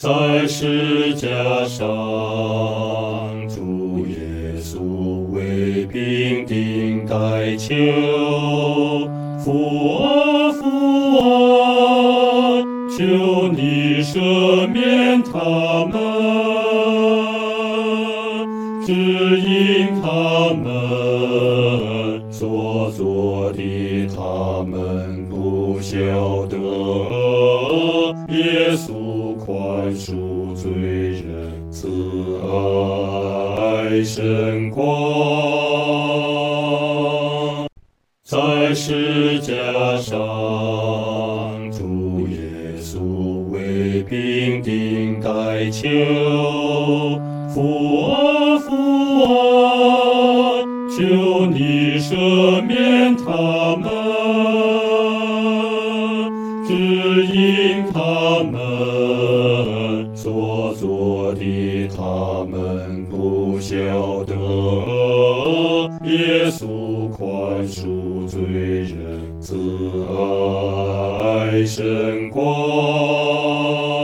在十架上，主耶稣为兵丁代求，父啊父啊，求你赦免他们，指引他们所做的，他们不晓得。耶稣宽恕罪人，慈爱神光，在十架上，主耶稣为兵丁代求，父啊父啊，求你赦免他们，指引他们所做的，他们不晓得。耶稣宽恕罪人，慈爱神光。